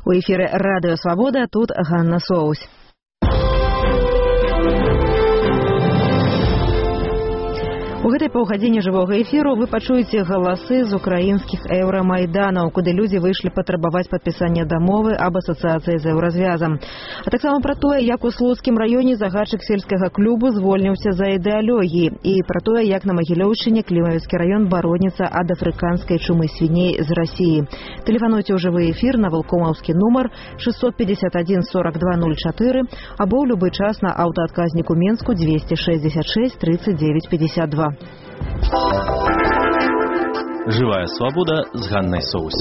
У эфіры Радыё Свабода, тут Ганна Соус. У гэтай паўгадзіне жывога эфіру вы пачуеце галасы з украінскіх еўрамайданаў, куды людзі выйшлі патрабаваць падпісання дамовы аб асацыяцыі з еўразвязам. А таксама пра тое, як у Слуцкім раёне загадчык сельскага клубу звольніўся за ідэалогіі, і пра тое, як на Магілёўшчыне Клімавіцкі раён бароніцца ад афрыканскай чумы свіней з Расіі. Тэлефануйце ў жывы эфір на валкомаўскі нумар 651 42 04 або ў любы час на аўтаадказніку Менску 266 39 52. Живая свобода з Ганнай Соус.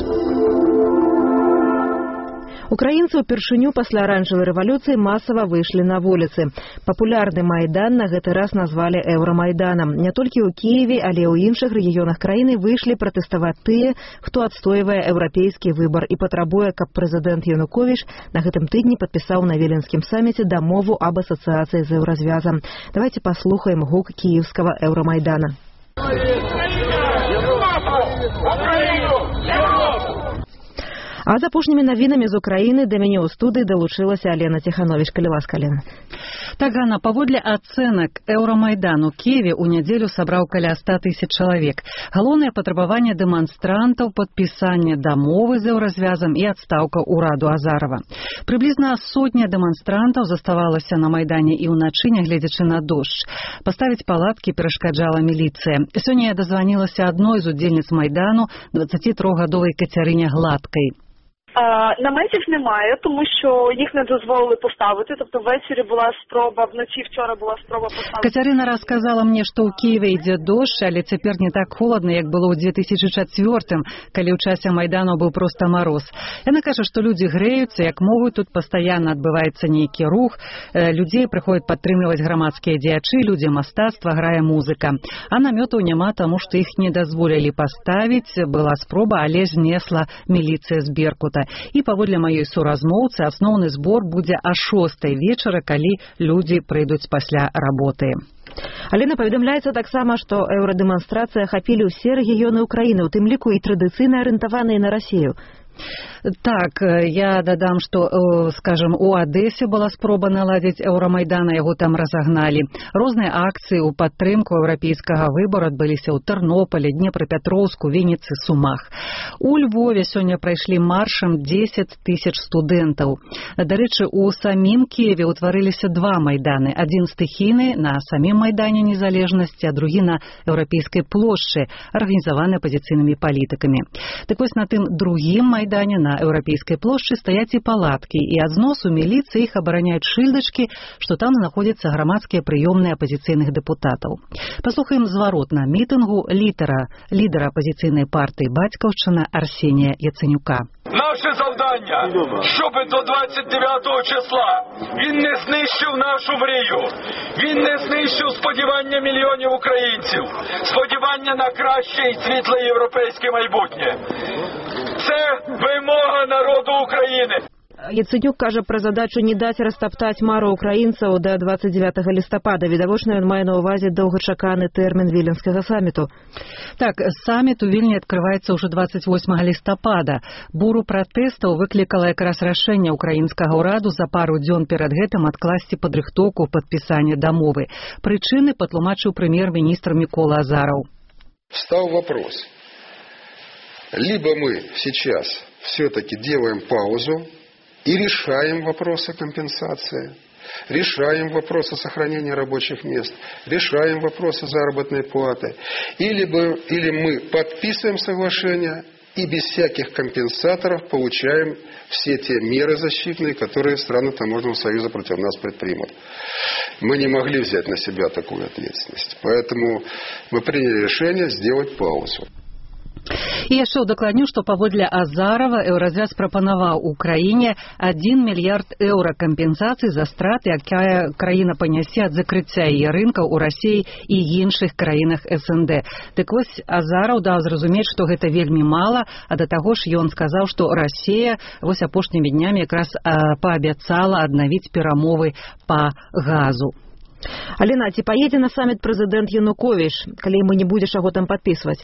Украінцы ўпершыню пасля аранжавай рэвалюцыі масава выйшлі на вуліцы. Папулярны майдан на гэты раз назвалі еўрамайданам. Не толькі ў Кіеве, але ў іншых рэгіёнах краіны выйшлі пратэставаць тыя, хто адстойвае еўрапейскі выбар і патрабуе, каб прэзідэнт Януковіч на гэтым тыдні падпісаў на Віленскім саміце дамову аб асацыяцыі з еўразвязам. Давайте паслухаем гук кіеўскага еўрамайдана. А з апошнімі навінамі з Украіны да мяне ў студыі далучылася Алена Ціхановіч. Калі ласка, Алена. Так, Ганна, паводле ацэнак Еўрамайдан у Киеве ў нядзелю сабраў каля 100 000 чалавек. Галоўнае патрабаванне дэманстрантаў падпісанне дамовы з еўразвязам і адстаўка ўраду Азарова. Прыблізна 100 дэманстрантаў заставалася на майдане і ўначы, нягледзячы на дождж. Паставіць палаткі перашкаджала міліцыя. Сёння я дазванілася адной з удзельніц майдану, 23-гадовай Кацярыне Гладкай. Наметів немає, тому що їх не дозволили поставити. Тобто ввечері була спроба, вночі вчора була спроба поставити. Кацярына расказала мне, што ў Киеве ідзе дождж, але цяпер не так холадна, як было ў 2004, калі ў часе майдану быў проста мароз. Яна кажа, што людзі грэюцца, як могуць, тут пастаянна адбываецца нейкі рух, людзей прыходзяць падтрымліваць грамадскія дзеячы, людзі мастацтва, грае музыка. А намётаў няма, таму што іх не дазволілі паставіць. Была спроба, але знесла міліцыя з Беркута. І паводле маёй суразмоўцы асноўны збор будзе о 6 вечара, калі людзі прыйдуць пасля работы. Алена, паведамляецца таксама, што еўрадэманстрацыі ахапілі ўсе рэгіёны Украіны, у тым ліку і традыцыйна арыентаваныя на Расію. Так, я дадам, што, скажем, у Адэсе была спроба наладзіць еўрамайдан, яго там разагналі. Розныя акцыі ў падтрымку еўрапейскага выбару адбыліся ў Тэрнополі, Днепрапетроўску, Вінніцы, Сумах. У Львове сёння прайшлі маршам 10 000 студэнтаў. Дарэчы, у самім Киеве ўтварыліся два майданы. Адзін стыхійны на самім майдане незалежнасці, а другі на Еўрапейскай плошчы, арганізаваны апазіцыйнымі палітыкамі. Так вось на тым другім майдане на Еўрапейскай плошчы стаяць і палаткі, і ад зносу міліцыі іх абараняюць шыльдачкі, што там знаходзяцца грамадскія прыёмныя апазіцыйных дэпутатаў. Паслухаем зварот на мітынгу лідара апазіцыйнай партыі «Бацькаўшчына» Арсенія Яценюка. Наше завдання, щоб до 29 числа він не знищив нашу мрію, він не знищив сподівання мільйонів українців, сподівання на краще і світле європейське майбутнє. Це вимога народу України. Яценюк кажа пра задачу не даць растаптаць мару украінцаў да 29 лістапада. Відавочна, ён мае на ўвазе доўгачаканы тэрмін Віленскага саміту. Так, саміт у Вільні адкрываецца ўжо 28 лістапада. Буру пратэстаў выклікала якраз рашэнне украінскага ўраду за пару дзён перад гэтым адкласці падрыхтоўку падпісання дамовы. Прычыны патлумачыў прэм'ер-міністр Мікола Азараў. Встал вопрос. Либо мы сейчас все-таки делаем паузу и решаем вопрос о компенсации, решаем вопрос о сохранении рабочих мест, решаем вопрос о заработной платы, или мы подписываем соглашение и без всяких компенсаторов получаем все те меры защитные, которые страны Таможенного союза против нас предпримут. Мы не могли взять на себя такую ответственность, поэтому мы приняли решение сделать паузу. І яшчэ удакладню, што паводле Азарова еўразвяз прапанаваў Украіне 1 мільярд еўра кампенсацыі за страты, якая краіна панясе ад закрыцця яе рынкаў у Расіі і іншых краінах СНД. Так вось Азаров даў зразумець, што гэта вельмі мала, а да таго ж ён сказаў, што Расія вось апошнімі днямі якраз паабяцала аднавіць перамовы па газу. Алена, ці поедзе на саміт прэзідэнт Януковіч, калі мы не будзеш яго там падпісваць?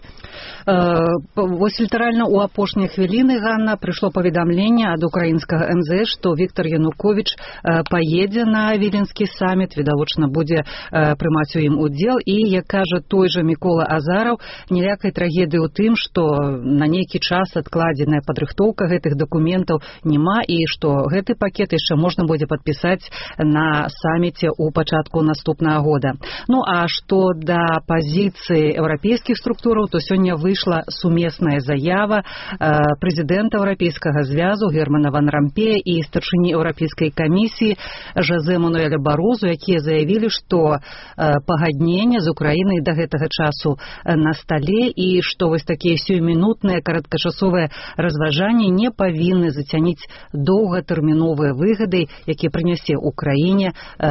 Вось літаральна ў апошнія хвіліны, Ганна, прыйшло паведамленне ад украінскага МЗС, што Віктор Януковіч паедзе на Віленскі саміт, відавочна будзе прымаць у ім удзел, і, як кажа той жа Мікола Азараў, ніякай трагедыі ў тым, што на нейкі час адкладзеная падрыхтоўка гэтых дакументаў няма, і што гэты пакет яшчэ можна будзе падпісаць на саміце ў пачатку наступнага года. Ну, а што да пазіцыі еўрапейскіх структураў, то сёння выйшла сумесная заява прэзідэнта Еўрапейскага звязу Германа ван Рампея і старшыні Еўрапейскай камісіі Жозе Мануэля Барозу, якія заявілі, што пагадненне з Украінай да гэтага часу на стале і што вось такія сёймінутныя кароткачасовыя разважанні не павінны зацяніць доўгатэрміновыя выгады, якія прынясе Украіне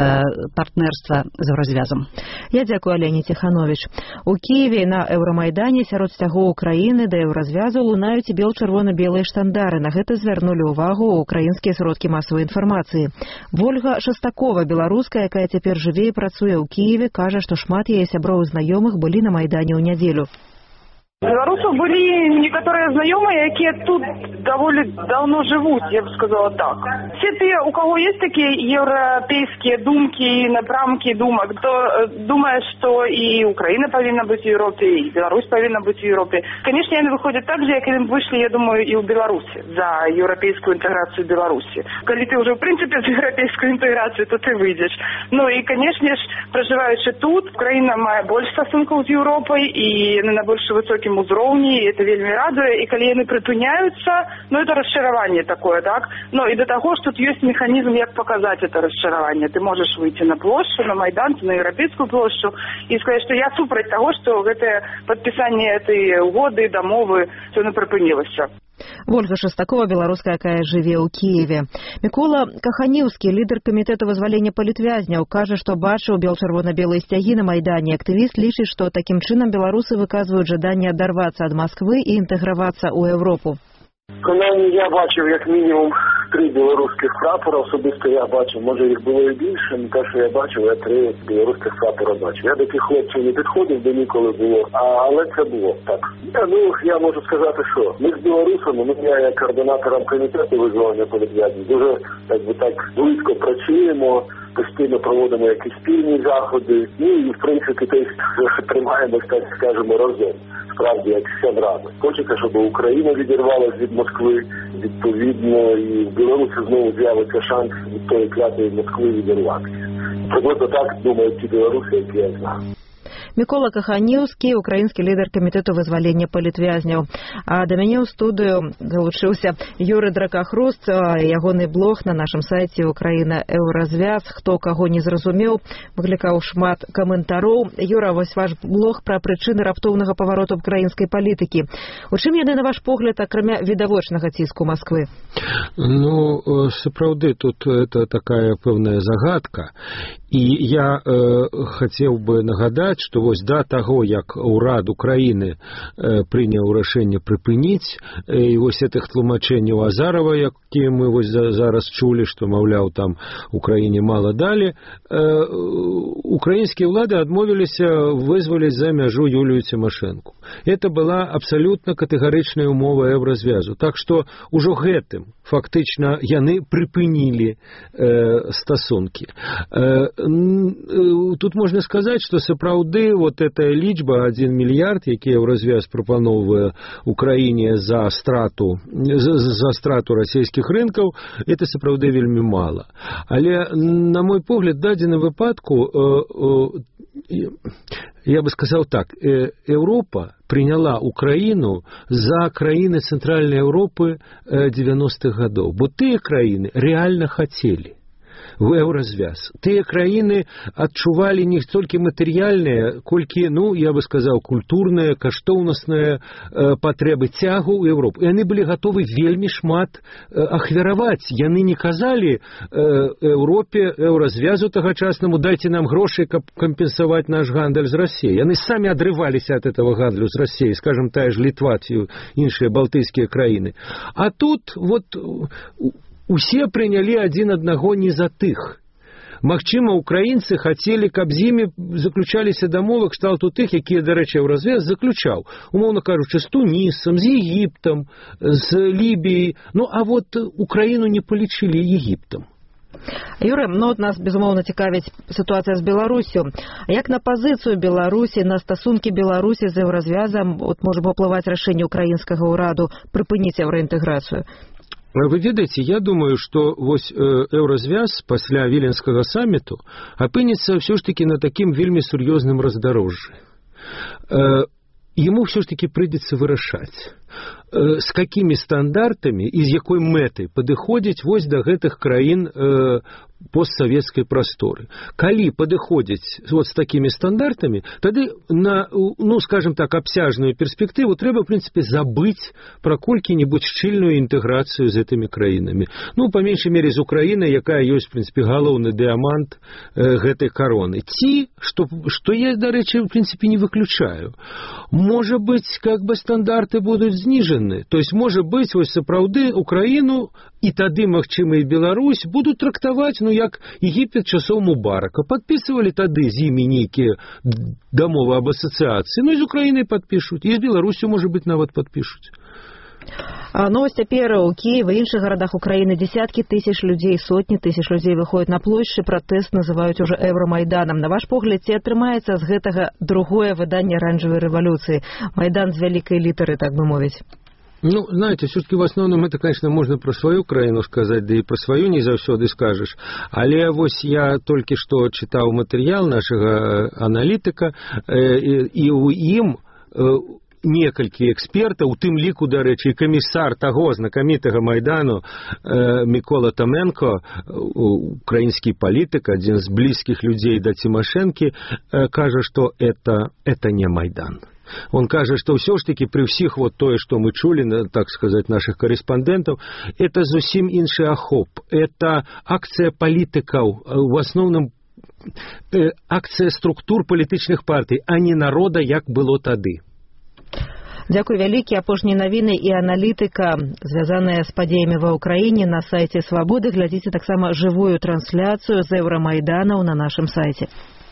партнерства з Еўразвязам. Я дзякую Алене Ціхановіч. У Кіеве на Еўрамайдане сярод сцягоў Украіны да Еўразвязу лунаюць бел-чырвона-белыя штандары. На гэта звярнулі ўвагу украінскія сродкі масавай інфармацыі. Вольга Шастакова, беларуская, якая цяпер жыве і працуе ў Кіеве, кажа, што шмат яе сяброў і знаёмых былі на Майдане ў нядзелю. Белорусов были некоторые знакомые, которые тут довольно давно живут, я бы сказала так. Все те, у кого есть такие европейские думки, напрамки думок, кто думает, что и Украина повинна быть в Европе, и Беларусь повинна быть в Европе. Конечно, они выходят так же, как они вышли, я думаю, и в Беларуси, за европейскую интеграцию Беларуси. Когда ты уже, в принципе, за европейскую интеграцию, то ты выйдешь. Ну и, конечно же, проживаючи тут, Украина мае больше стосунков с Европой, и на больше высоким узроўні, это вельмі радуе, і калі яны прыпыняюцца, ну это расчараванне такое, так? Но и до того, что тут есть механизм, як показать это расчараванне. Ты можешь выйти на площадь, на Майдан, на Европейскую площадь и сказать, что я супраць того, что это подписание этой угоды, дамовы, все не прыпынілася. Вольга Шастакова, беларуская, якая жыве ў Кіеве. Мікола Каханеўскі, лідар камітэта вызвалення палітвязняў, кажа, што бачыў бел-чырвона-белыя сцягі на Майдане. Актывіст лічыць, што такім чынам беларусы выказваюць жаданне адарвацца ад Масквы і інтэгравацца ў Еўропу. Принаймні я бачив як мінімум 3 білоруських прапора, особисто я бачив, може їх було і більше, але те, що я бачив, я 3 білоруських прапора бачив. Я до тих хлопців не підходив, де ніколи було, але це було так. Я можу сказати, що ми з білорусами, я як координатором комітету визволення політв'язнів, дуже так близько працюємо, постійно проводимо якісь спільні заходи, і в принципі теж тримаємось, так скажемо, разом. Справді, як сябрами. Хочеться, щоб Україна відірвалася від Москви, відповідно, і в Білорусі знову з'явиться шанс від тої клятої Москви відірватися. Приблизно так думають ті білоруси, які я знаю. Мікола Каханеўскі, украінскі лідар камітэту вызвалення палітвязняў. А да мяне ў студыю далучыўся Юры Дракахруст, ягоны блог на нашым сайце Украіна Еўразвяз. Хто каго не зразумеў, выклікаў шмат каментароў. Юра, вось ваш блог пра прычыны раптоўнага павароту украінскай палітыкі. У чым яны, на ваш погляд, акрамя відавочнага ціску Масквы? Ну, сапраўды, тут это такая пэўная загадка. І я хацеў бы нагадаць, што вось да таго, як урад Украіны прыняў рашэнне прыпыніць, і вось гэтых тлумачэнняў Азарова, якія мы вось зараз чулі, што, маўляў, там Украіне мала далі, украінскія ўлады адмовіліся вызваліць за мяжу Юлію Цімашэнку. Это была абсалютна катэгарычная ўмова Еўразвязу. Так што ўжо гэтым фактычна яны прыпынілі стасункі. Тут можна сказаць, што сапраўды вот эта лічба 1 мільярд, які Еўразвяз прапаноўвае Украіне за страту расійскіх рынкаў, это сапраўды вельмі мала. Але, на мой погляд, дадзеным выпадку, я бы сказал так, Европа приняла Украину за краины Центральной Европы 90-х годов. Бо тыя краины реально хотели в Еўразвяз. Тыя краіны адчувалі не столькі матэрыяльныя, колькі, я бы сказаў, культурныя, каштоўнасныя патрэбы цягу ў Еўропу. І яны былі гатовы вельмі шмат ахвяраваць. Яны не казалі Еўропе, Еўразвязу тагачаснаму, дайце нам грошай, каб кампенсаваць наш гандаль з Расіяй. Яны самі адрываліся ад этого гандлю з Расіяй, скажем, тая ж Літва ці іншыя балтыйскія краіны. А тут вот усе прынялі адзін аднаго не за тых. Магчыма, украінцы хацелі, каб з імі заключаліся дамовы кшталту тых, якія, дарэчы, Еўразвяз заключаў, умоўна кажучы, з Тунісам, з Егіптам, з Лібіяй. Ну, а вот Украіну не палічылі Егіптам. Юрый, от нас, безумоўна, цікавіць сітуацыя з Беларусю. Як на пазіцыю Беларусі, на стасункі Беларусі з Еўразвязам можа паўплываць рашэнне украінскага ўраду прыпыніць еўраінтэграцыю? Вы ведаеце, я думаю, што вось Еўразвяз пасля Віленскага саміту апынецца ўсё ж такі на такім вельмі сур'ёзным раздарожжы. Ему все ж таки придется вырашаць, с какими стандартами и з якой мэтай падыходзіць вось да гэтых краін постсоветской просторы. Калі падыходзіць вот с такими стандартами, тады на, ну, скажем так, абсяжную перспектыву трэба, в принципе, забыть про колькі-нибудь шчыльную інтэграцыю з гэтымі краінамі. Ну, по меньшей мере, з Украінай, якая ёсць, в принципе, галоўны дыамант гэтай короны. Ці, что я, дарэчы, в принципе, не выключаю. Может быть, как бы стандарты будут знижены. То есть, может быть, вось сапраўды Украину и тады, магчыма, и Беларусь будут трактовать, ну, як Египет часоў Мубарака. Подписывали тады з імі нейкія дамовы об ассоциации. Ну, и з Украиной подпишут, и з Беларусью, может быть, нават подпишут. Ну, вось цяпер у Киеве і іншых гарадах Украины десятки тысяч людей, сотни тысяч людей выходят на площадь, пратэст называюць уже Евромайданом. На ваш погляд, ці атрымаецца з гэтага другое выданне оранжевой революции? Майдан з вялікай літары, так бы мовіць. Ну, знаете, все-таки в основном это, конечно, можно про свою краіну сказать, да и про свою не заўсёды скажешь. Але вось я только что читал материал нашего аналитика, и у ім некалькі экспертаў, у тым ліку, дарэчы, камісар таго знакамітага Майдану Мікола Томенко, украінскі палітык, адзін з блізкіх людзей да Тимошенко, кажа, што это не Майдан. Он кажа, что все ж таки при всех вот тое, что мы чули, так сказать, наших корреспондентов, это зусім іншы ахоп. Это акция политиков, в основном акция структур палітычных партий, а не народа, як было тады. Дзякуй вялікі. Апошнія навіны і аналітыка, звязаныя з падзеямі ва ўкраіне, на сайце Свабоды. Глядзіце таксама жывую трансляцыю з Еўрамайданаў на нашым сайце.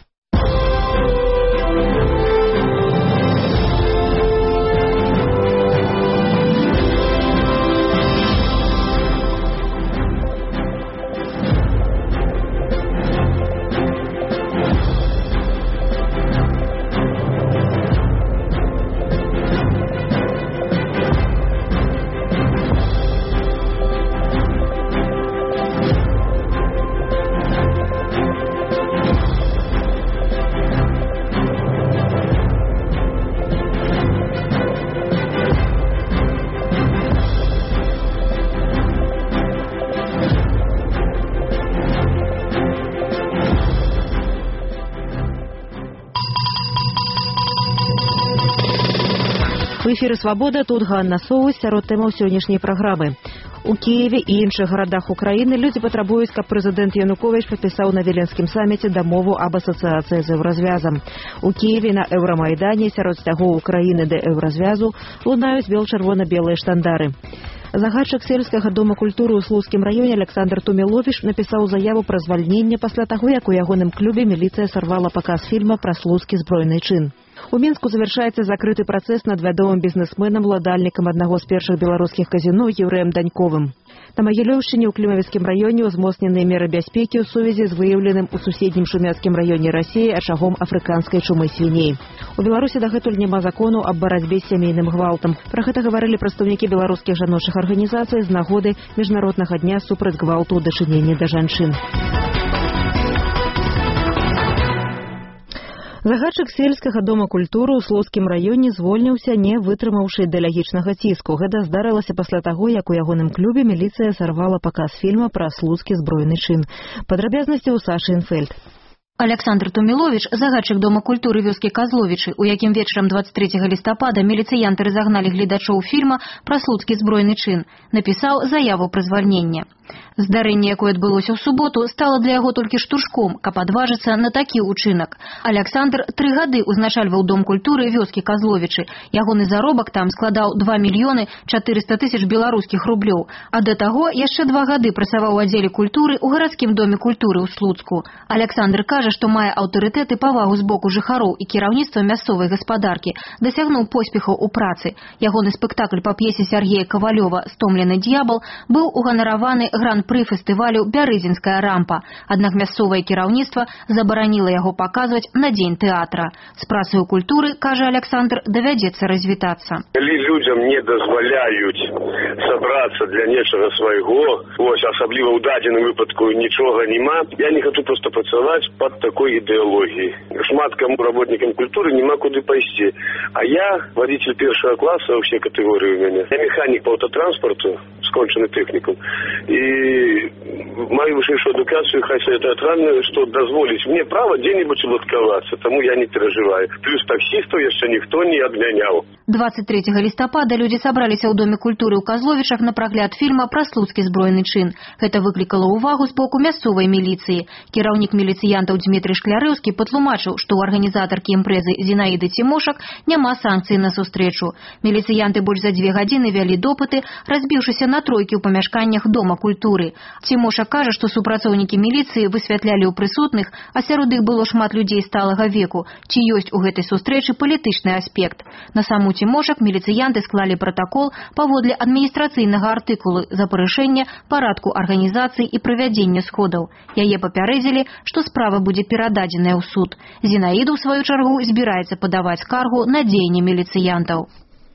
В эфіры «Свабода», тут Ганна Соус, сярод тэмаў сённяшняй праграмы. У Киеве і іншых гарадах Украіны людзі патрабуюць, каб прэзідэнт Януковіч падпісаў на Віленскім саміце дамову аб асацыяцыі з Еўразвязам. У Киеве на Еўрамайдане сярод сцягоў Украіны да Еўразвязу лунаюць бел-чырвона-белыя штандары. Загадчык сельскага дома культуры ў Слуцкім раёне Александр Туміловіч напісаў заяву пра звальненне пасля таго, як у ягоным клубе міліцыя сарвала паказ фільма пра слуцкі збройны чын. У Мінску завяршаецца закрыты працэс над вядомым бізнесменам, уладальнікам аднаго з першых беларускіх казіно Юрыем Даньковым. На Магілёўшчыне ў Клімавіцкім раёне ўзмоцненыя меры бяспекі ў сувязі з выяўленым у суседнім Шумяцкім раёне Расіі ачагом афрыканскай чумы свіней. У Беларусі дагэтуль няма закону аб барацьбе з сямейным гвалтам. Пра гэта гаварылі прадстаўнікі беларускіх жаночых арганізацый з нагоды міжнароднага дня супраць гвалту ў дачыненні да жанчын. Загадчык сельскага дома культуры ў Слуцкім раёне звольніўся, не вытрымаўшы ідэалагічнага ціску. Гэта здарылася пасля таго, як у ягоным клубе міліцыя сарвала паказ фільма пра слуцкі збройны чын. Падрабязнасці ў Сашы Інфельд. Александр Туміловіч, загадчык Дома культуры вёскі Казловічы, у якім вечарам 23 лістапада міліцыянты разагналі гледачоў фільма пра слуцкі збройны чын, напісаў заяву пра звальненне. Здарэнне, якое адбылося ў суботу, стало для яго толькі штуршком, каб адважыцца на такі ўчынак. Александр 3 гады ўзначальваў Дом культуры вёскі Казловічы. Ягоны заробак там складаў 2 мільёны 400 тысяч беларускіх рублёў. А да таго яшчэ 2 гады працаваў у аддзеле культуры ў гарадскім доме культуры ў Слуцку. Александр кажа, што мае аўтарытэт і павагу з боку жыхароў і кіраўніцтва мясцовай гаспадаркі, дасягнуў поспехаў у працы. Ягоны спектакль па п'есе Сергея Ковалёва «Стомлены д'ябал» быў уганараваны гран-пры фестывалю «Бярызінская рампа». Аднак мясцовае кіраўніцтва забараніла яго паказваць на дзень тэатра. З працаю культуры, кажа Александр, давядзецца развітацца. Калі людзям не дазваляюць сабрацца для нечага свайго, асабліва ў дадзеным выпадку нічога няма, я не хачу проста працаваць пад такой ідэалогіяй. Шмат каму работнікам культуры няма куды пайсці. А я водитель першага класа, ўсе катэгорыі ў мяне. Я механік па аўтатранспарту, скончаны тэхнікум. І маю вышэйшую адукацыю, хаця тэатральную, што дазволіць мне права дзе-небудзь уладкавацца, таму я не перажываю. Плюс таксістаў яшчэ ніхто не адмяняў. 23 лістапада людзі сабраліся ў Доме культуры ў Казловічах на прагляд фільма пра слуцкі збройны чын. Гэта выклікала ўвагу з боку мясцовай міліцыі. Кіраўнік міліцыянтаў Дмітрый Шклярэўскі патлумачыў, што ў арганізатаркі імпрэзы Зінаіды Цімошак няма санкцый на сустрэчу. Міліцыянты больш за 2 гадзіны вялі допыты, разбіўшыся на тройкі ў памяшканнях Дома культуры. Цімошак кажа, што супрацоўнікі міліцыі высвятлялі ў прысутных, а сярод іх было шмат людзей сталага веку, ці ёсць у гэтай сустрэчы палітычны аспект. На саму Цімошак міліцыянты склалі пратакол паводле адміністрацыйнага артыкулу за парушэнне парадку арганізацыі і правядзення сходаў. Яе папярэдзілі, што справа будзе перададзеная ў суд. Зінаіда, у сваю чаргу, збіраецца падаваць скаргу на дзеянні міліцыянтаў.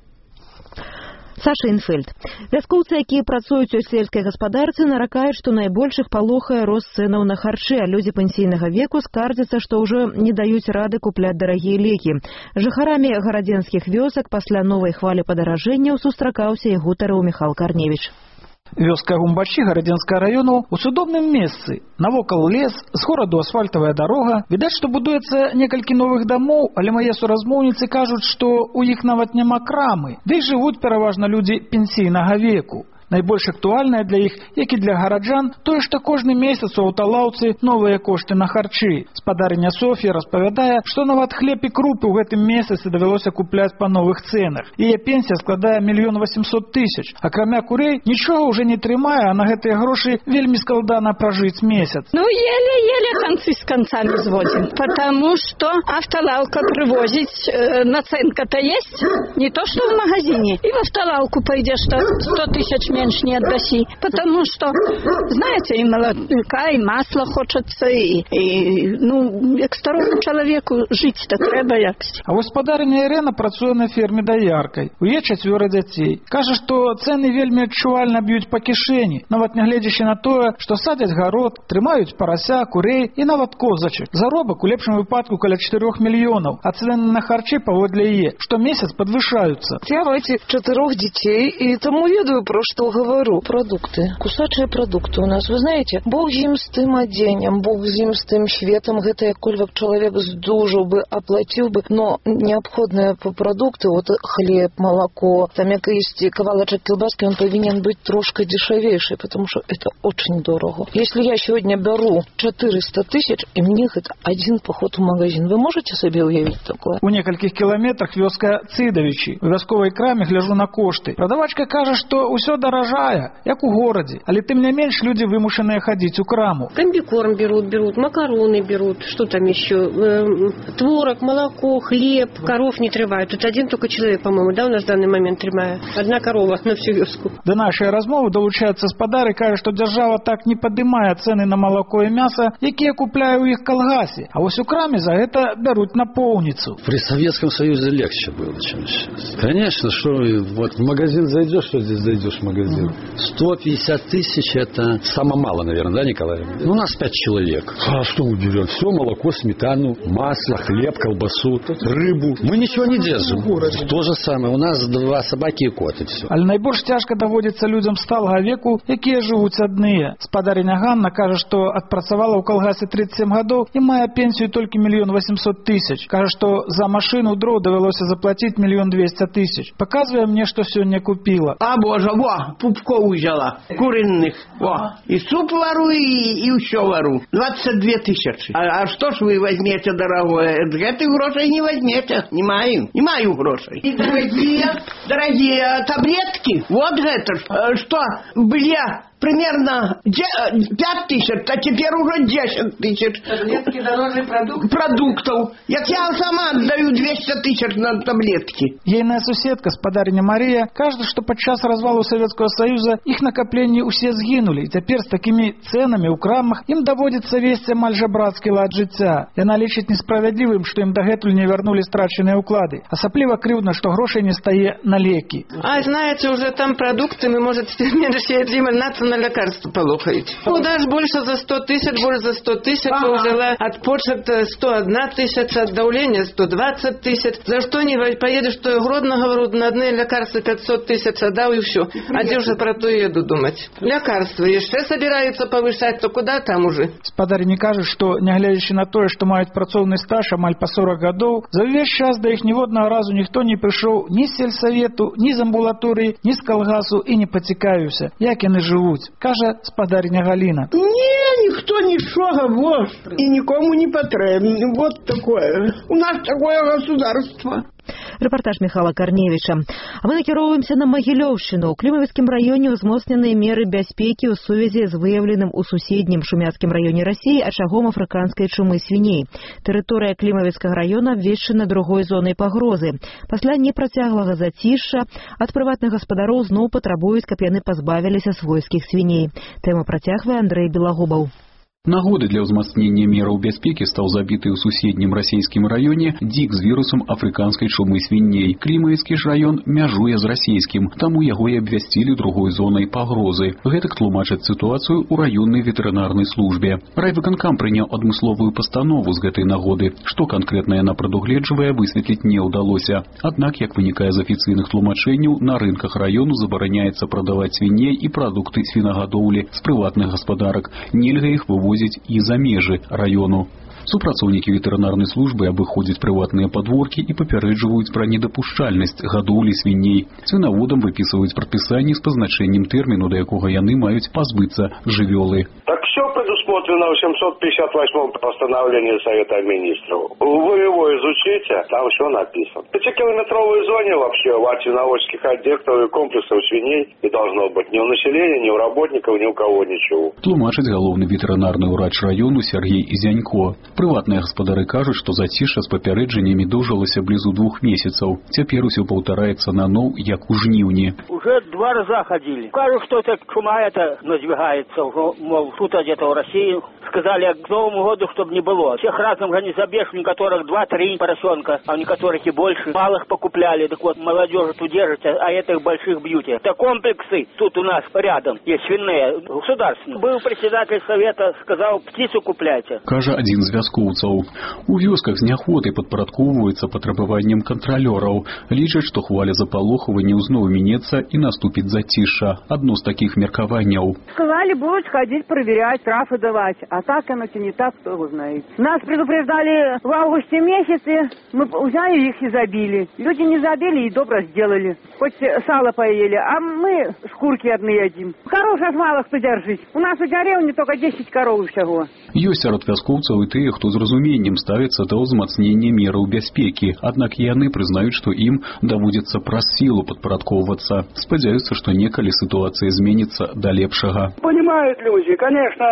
Саша Інфельд. Вяскоўцы, якія працуюць у сельскай гаспадарцы, наракаюць, што найбольшых палохае рост цэнаў на харчы, а людзі пенсійнага веку скардзяцца, што ўжо не даюць рады купляць дарагія лекі. Жыхарамі гарадзенскіх вёсак пасля новай хвалі падаражэнняў сустракаўся і гутарыў Міхал Карневіч. Вёска Гумбачі Гарадзенскага раёну у цудоўным месцы. Навокал лес, з гораду асфальтавая дарога. Відаць, што будуецца некалькі новых дамоў, але мае суразмоўніцы кажуць, што ў іх нават няма крамы. Ды і жывуць пераважна людзі пенсійнага веку. Найбольш актуальнае для іх, як і для гараджан, тое, што кожны месяц у аўталаўцы новыя кошты на харчы. Спадарыня Софія распавядае, што нават хлеб і крупы ў гэтым месяцы давялося купляць па новых цэнах. Яе пенсія складае 1 800 000. Акрамя курэй нічога ўжо не трымае, а на гэтыя грошы вельмі складана пражыць месяц. Еле концы с концами сводим, потому что автолавка привозить, наценка-то есть, не то что в магазине. И в автолавку пойдешь, что 100 000 меньше не отдаси, потому что, знаете, и молока, и масло хочется, и к старому человеку жить-то треба якось. А гаспадарыня Ірена працуе на ферме даяркай. У яе 4 дзяцей. Кажа, што цэны вельмі адчувальна б'юць па кішэні, нават нягледзячы на тое, што садяць гарод, трымаюць парася, курэй і нават козачак. Заробак у лепшым выпадку каля 4 мільёнаў, а цэны на харчы паводле яе штомесяц падвышаюцца. Я маці 4 дзяцей, і таму ведаю, про што говорю. Продукты, кусачыя продукты у нас. Вы знаете, Бог з ім з тым адзеннем, Бог з ім з тым светам, гэта якольвак чалавек здужаў бы, аплаціў бы, но неабходныя продукты, вот хлеб, молоко, там як есть кавалачак кілбаски, он повинен быть трошка дешевейший, потому что это очень дорого. Если я сегодня беру 400 000, и мне это один поход в магазин, вы можете себе уявить такое? У некалькіх кіламетрах вёска Цыдавічы. У вясковай краме гляжу на кошты. Прадавачка кажа, што ўсё даражае, як у горадзе, але тым не менш людзі вымушаныя хадзіць у краму. Комбикорм берут, макароны берут, что там еще, творог, молоко, хлеб, коров не трывают. Тут один только человек, по-моему, да, у нас в данный момент трымае. Одна корова на всю вёску. Да нашай размовы долучаецца спадар і кажа, што дзяржава так не падымае цэны на молоко і мяса, якія купляе ў іх калгасе. А вось у краме за гэта бяруць напоўніцу. При Советском Союзе легче было, чем сейчас. Конечно, что вот в магазин зайдешь, что здесь зайдешь в магазин. люди. 150 тысяч это самое мало, наверное, да, Николай? Ну, у нас 5 человек. А что мы берем? Все, молоко, сметану, масло, хлеб, колбасу, рыбу. Мы ничего не держим. То же самое. У нас 2 собаки и кот, и все. Але найбольш цяжка даводзіцца людзям сталага веку, якія жывуць адныя. Спадарыня Ганна кажа, што адпрацавала ў калгасе 37 гадоў і мае пенсію толькі 1 800 000. Кажа, што за машину дроў давялося заплаціць 1 200 000. Паказвае мне, што сёння купила. А боже, во, пупков взяла, куриных, во. И суп вару, и все вару. 22 000. А что ж вы возьмете, дорогое? Этих грошей не возьмете. Не маю грошей. И дорогие таблетки, вот это, что были примерно 5 000, а теперь уже 10 000. Таблетки дороже продуктов. Я сама отдаю 200 000 на таблетки. Ейная суседка, спадарыня Мария, кажа, што падчас развалу Советского Союза іх накапленні ўсе згінулі, і цяпер з такімі цэнамі ў крамах ім даводзіцца весці амаль жабрацкі лад жыцця. Яна лічыць несправядлівым, што ім дагэтуль не вярнулі страчаныя ўклады. Асабліва крыўдна, што грошай не стае на лекі. А знаете, уже там продукты, мы, может, меньше на лекарства полохаете. Ну, даже больше за 100 000, больше за 100 000 взяла. От почерта 101 000, от давления 120 000. За что не поедешь, что я Гродно, говорю, на одни лекарства 500 000 отдал и все. А где уже про то еду думать? Лекарства еще собираются повышать, то куда там уже? Спадарыня кажа, што, нягледзячы на тое, што маюць працоўны стаж амаль па 40 гадоў, за ўвесь час да іх ніводнага разу ніхто не прыйшоў ні з сельсавету, ні з амбулаторыі, ні з калгасу і не пацікавіўся, як яны жывуць. Кажа спадарыня Галина. Не, никто ничего, вот, и никому не потребен. Вот такое. У нас такое государство. Рэпартаж Михала Карневіча. А мы накіроўваемся на Магілёўшчыну. У Клімавіцкім раёне ўзмоцненыя меры бяспекі ў сувязі з выяўленым у суседнім Шумяцкім раёне Расіі ачагом афрыканскай чумы свіней. Тэрыторыя Клімавіцкага раёна абвешчана другой зонай пагрозы. Пасля непрацяглага зацішша ад прыватных гаспадароў зноў патрабуюць, каб яны пазбавіліся свойскіх свіней. Тэму працягвае Андрэй Белагубаў. Нагоды для ўзмацнення мераў бяспекі стаў забіты ў суседнім расійскім раёне дзік з вірусам афрыканскай чумы свіней. Клімавіцкі ж раён мяжуе з расійскім, таму яго і абвясцілі другой зонай пагрозы. Гэтак тлумачаць сітуацыю ў раённай ветэрынарнай службе. Райвыканкам прыняў адмысловую пастанову з гэтай нагоды. Што канкрэтна яна прадугледжвае, высветліць не ўдалося. Аднак, як вынікае з афіцыйных тлумачэнняў, на рынках раёну забараняецца прадаваць свіней і прадукты свінагадоўлі з прыватных гаспадарак. Нельга іх вывозіць і за межы раёну. Супрацоўнікі ветэрынарнай службы абыходзяць прыватныя падворкі і папярэджваюць пра недапушчальнасць гадоўлі свіней. Свінаводам выпісваюць прадпісанні з пазначэннем тэрміну, да якога яны маюць пазбыцца жывёлы. Так все предусмотрено в 758-м постановлении Совета Министров. Вы его изучите, там все написано. В 5-километровой зоне вообще свиноводческих объектов и комплексов свиней не должно быть ни у населения, ни у работников, ни у кого ничего. Тлумачыць галоўны ветэрынарны ўрач раёну Сергей Изянько. Прыватныя гаспадары кажуць, што зацішша з папярэджаннямі доўжылася блізу 2 месяцаў. Цяпер усё паўтараецца наноў, як у жніўні. Уже 2 раза ходили. Кажут, что это чума это надвигается, мол, тут где-то в России. Сказали к Новому году, чтобы не было. Всех разом не забежь, у некоторых 2-3 поросенка, а у некоторых и больше. Малых покупляли, так вот молодежь тут держите, а этих больших бьете. Это комплексы тут у нас рядом, есть свиные, государственные. Был председатель совета, сказал, птицу купляйте. Кажа адзін з вяскоўцаў. У вёсках з няхвотай падпарадкоўваюцца патрабаванням кантралёраў. Лічаць, што хваля запалохванняў зноў мінецца і наступіць зацішша. Адно з такіх меркаванняў. Сказали, будут ходить проверять, штрафы давать. А так оно не так, кто его знает. Нас предупреждали в августе месяце, мы взяли их и забили. Люди не забили и добро сделали. Хоть сало поели, а мы шкурки одни едим. Коров сейчас мало кто держит. У нас в деревне только 10 коров всего. Ёсць сярод вяскоўцаў і тыя, хто з разуменнем ставіцца да ўзмацнення мераў бяспекі. Аднак яны прызнаюць, што ім даводзіцца праз сілу падпарадкоўвацца. Спадзяюцца, што некалі сітуацыя зменіцца да лепшага. Понимают люди, конечно,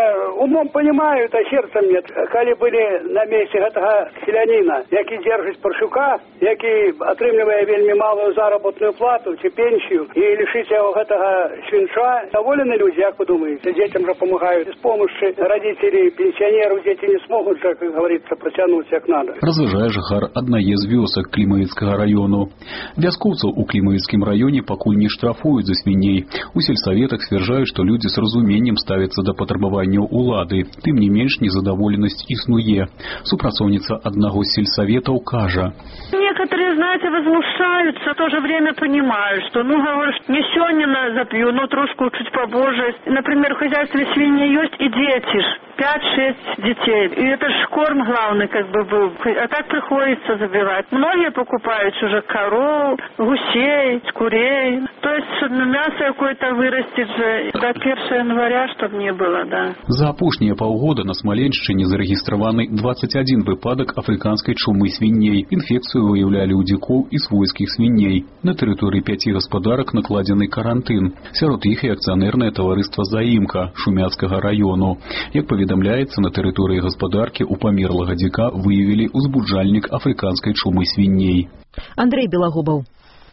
Умом понимают, а сердцем нет. Коли были на месте этого селянина, який держить Паршука, який отрымливая вельми малую заработную плату, чи пенсию, и лишить его этого свинца, довольны люди, как вы думаете? Детям же помогают. Без помощи родителей, пенсионеров дети не смогут же, как говорится, протянуть как надо. Разважае жыхар аднае з вёсак Клімавіцкага раёну. Вяскоўцаў у Клімавіцкім раёне пакуль не штрафуюць за свіней. У сельсаветах сцвярджаюць, што людзі з разуменнем ставяцца да патрабаванняў улады. Тым не менш незадаволенасць існуе. Супрацоўніца аднаго з сельсаветаў кажа: некоторые, знаете, возмущаются, в то же время понимают, что, говорят, не сегодня запью, но трошку чуть побольше. Например, в хозяйстве свиньи есть и дети ж. 5-6 детей. И это ж корм главный был. А так приходится забивать. Многие покупают уже коров, гусей, курей. То есть мясо какое-то вырастет же до 1 января, чтобы не было, да. За апошнія паўгода на Смаленшчыне зарэгістраваны 21 выпадак афрыканскай чумы свіней. Інфекцыю выяўлялі ў дзікоў і свойскіх свіней. На тэрыторыі 5 гаспадарак накладзены карантын. Сярод іх і акцыянернае таварыства «Заімка» Шумяцкага раёну. Як паведамляецца, на тэрыторыі гаспадаркі у памерлага дзіка выявілі узбуджальнік афрыканскай чумы свіней. Андрей Белагубаў.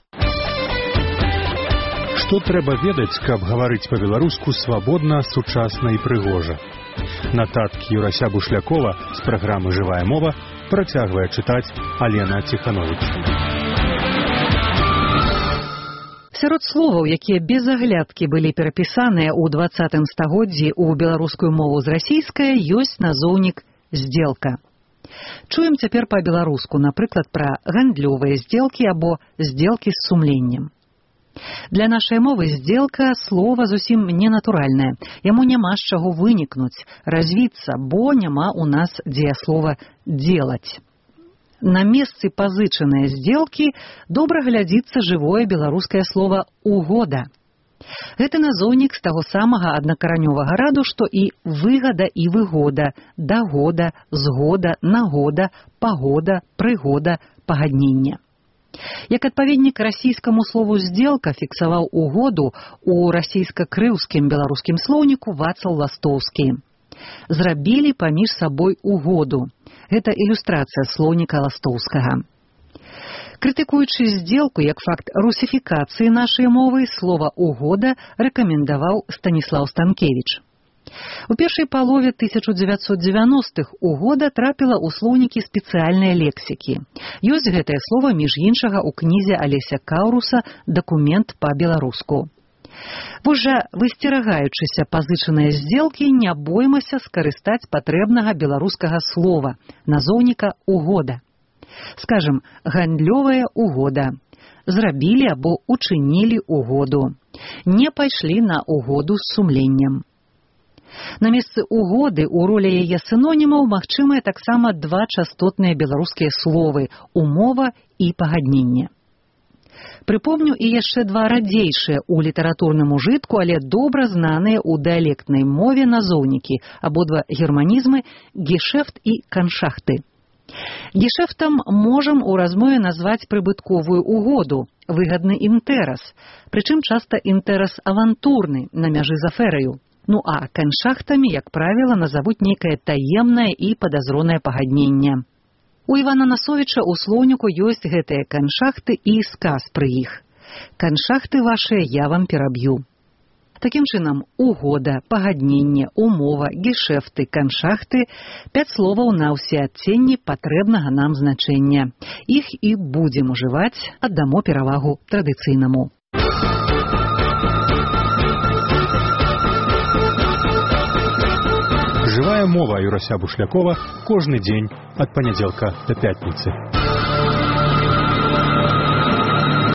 Што трэба ведаць, каб гаварыць па-беларуску свабодна, сучасна і прыгожа? Нататкі Юрася Бушлякова з праграмы «Жывая мова» працягвае чытаць Алена Ціхановіч. Сярод словаў, якія без аглядкі былі перапісаныя ў 20 стагоддзі ў беларускую мову з расійскай, ёсць назоўнік «здзелка». Чуем цяпер па-беларуску, напрыклад, пра гандлёвыя здзелкі або здзелкі з сумленнем. Для нашай мовы здзелка слова зусім ненатуральнае. Яму няма з чаго вынікнуць, развіцца, бо няма ў нас дзеяслова «дзелаць». На месцы пазычаныя здзелкі добра глядзіцца жывое беларускае слова «угода». Гэты назоўнік з таго самага аднакаранёвага раду, што і выгада і выгода, дагода, згода, нагода, пагода, прыгода, пагаднення. Як адпаведнік расійскаму слову «здзелка» фіксаваў угоду у расійска-крыўскім беларускім слоўніку Вацлаў Ластоўскі. Зрабілі паміж сабой угоду. Гэта ілюстрацыя слоўніка Ластоўскага. Крытыкуючы здзелку як факт русіфікацыі нашай мовы, слова «угода» рэкамендаваў Станіслаў Станкевіч. У першай палове 1990-х угода трапіла ў слоўнікі спецыяльнай лексікі. Ёсць гэтае слова, між іншага, у кнізе Алеся Каўруса «Дакумент па-беларуску». Вось жа, высцерагаючыся пазычаныя здзелкі, не боймася скарыстаць патрэбнага беларускага слова, назоўніка «угода». Скажам, гандлёвая угода. Зрабілі або учынілі угоду. Не пайшлі на угоду з сумленнем. На месцы угоды ў ролі яе сінонімаў магчымыя таксама два частотныя беларускія словы «умова» і «пагадненне». Прыпомню і яшчэ два радзейшыя ў літаратурным ужытку, але добра знаныя ў дыялектнай мове назоўнікі, абодва германізмы «гешэфт» і «каншахты». Гешэфтам можам у размове назваць прыбытковую угоду, выгадны інтэрас, прычым часта інтэрас авантурны, на мяжы з афераю. Ну а каншахтамі, як правіла, назавуць нейкае таемнае і падазронае пагадненне. У Івана Насовіча ў слоўніку ёсць гэтыя каншахты і сказ пры іх. Каншахты вашыя я вам пераб'ю. Такім чынам, угода, пагадненне, умова, гешэфты, каншахты – 5 словаў на ўсе адценні патрэбнага нам значэння. Іх і будзем ужываць, аддамо перавагу традыцыйнаму. Жывая мова Юрася Бушлякова кожны дзень ад панядзелка да пятніцы.